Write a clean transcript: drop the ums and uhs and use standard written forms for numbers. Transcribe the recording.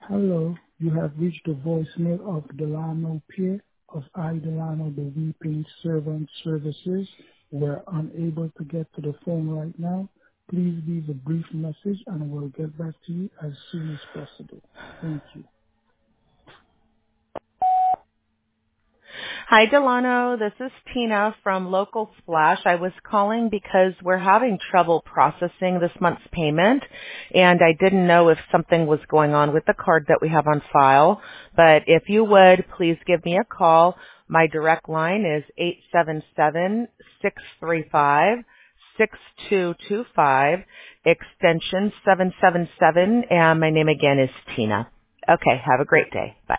Hello, you have reached the voicemail of Delano Pierre of I, Delano, the Weeping Servant Services. We're unable to get to the phone right now. Please leave a brief message and we'll get back to you as soon as possible. Thank you. Hi, Delano. This is Tina from Local Splash. I was calling because we're having trouble processing this month's payment, and I didn't know if something was going on with the card that we have on file. But if you would, please give me a call. My direct line is 877-635-6225, extension 777, and my name again is Tina. Okay, have a great day. Bye.